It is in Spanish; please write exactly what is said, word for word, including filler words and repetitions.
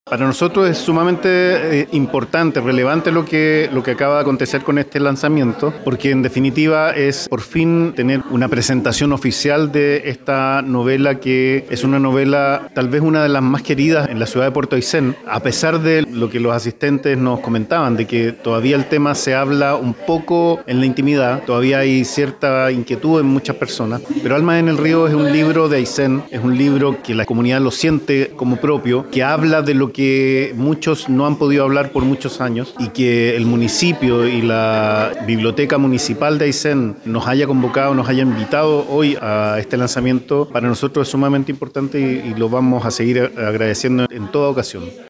Para nosotros es sumamente eh, importante, relevante lo que, lo que acaba de acontecer con este lanzamiento, porque en definitiva es por fin tener una presentación oficial de esta novela, que es una novela tal vez una de las más queridas en la ciudad de Puerto Aysén, a pesar de lo que los asistentes nos comentaban, de que todavía el tema se habla un poco en la intimidad, todavía hay cierta inquietud en muchas personas, pero Almas en el Río es un libro de Aysén, es un libro que la comunidad lo siente como propio, que habla de lo que que muchos no han podido hablar por muchos años, y que el municipio y la Biblioteca Municipal de Aysén nos haya convocado, nos haya invitado hoy a este lanzamiento, para nosotros es sumamente importante y, y lo vamos a seguir agradeciendo en toda ocasión.